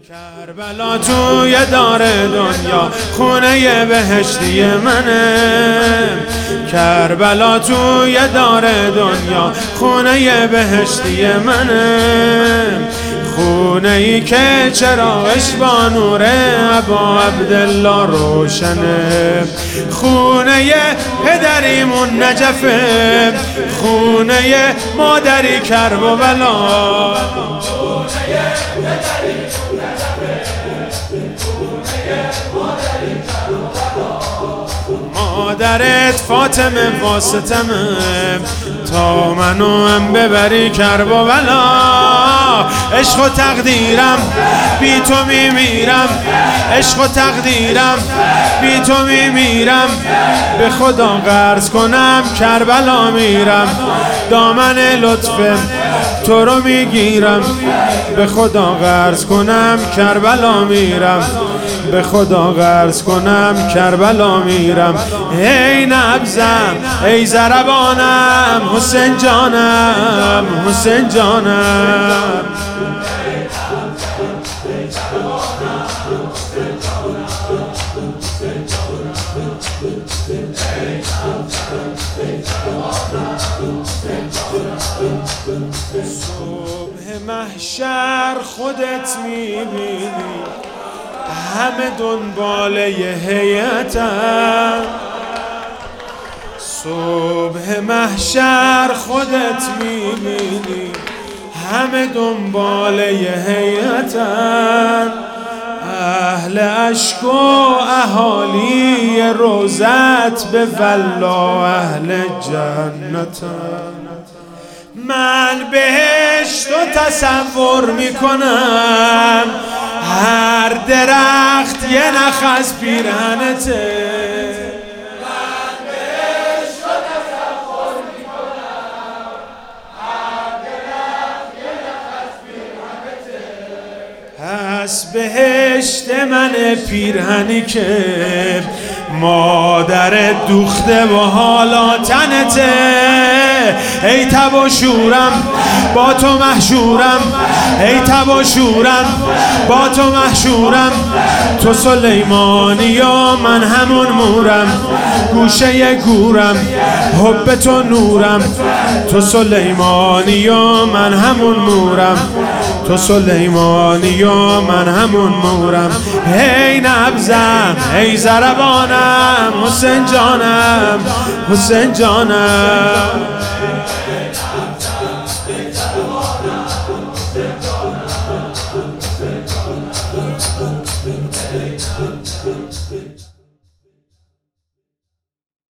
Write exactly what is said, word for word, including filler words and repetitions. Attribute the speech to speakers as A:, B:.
A: کربلا توی دار دنیا خونه بهشتی منه. کربلا توی دار دنیا خونه بهشتی منه. خونه ای که چراغش با نور ابا عبدالله روشنه. خونه پدریمون نجفه، خونه مادری کرب و بلا. مادرت فاطمه واسطمه تا منو هم ببری کرب و بلا. عشق و تقدیرم بی تو میمیرم، عشق و تقدیرم بی تو میمیرم. به خدا قرض کنم کربلا میرم، دامن لطف تو رو میگیرم. به خدا قرض کنم کربلا میرم، به خدا قرض کنم کربلا میرم. ای نبزم ای ضربانم حسین جانم، حسین جانم. صبح محشر خودت میبینی، همه دنباله هیئتن. صبح محشر خودت میبینی، همه دنباله هیئتن. اهل اشک و اهالی روزت به والله اهل جنتن. من بهشت و تصور میکنم، هر درخت یه نخ از پیرهنته.
B: من بهشت و تصور میکنم، هر درخت یه نخ از پیرهنته.
A: پس بهشت من پیرهنی که مادر دوخته و حالا تنته. ای تب و شورم با تو محشورم، ای تب و شورم با تو محشورم. تو سلیمانی و من همون مورم، گوشه گورم حب تو نورم. تو سلیمانی و من همون مورم، تو سلیمانی و من همون مورم. ای نبزم ای ضربانم حسین جانم، حسین جانم.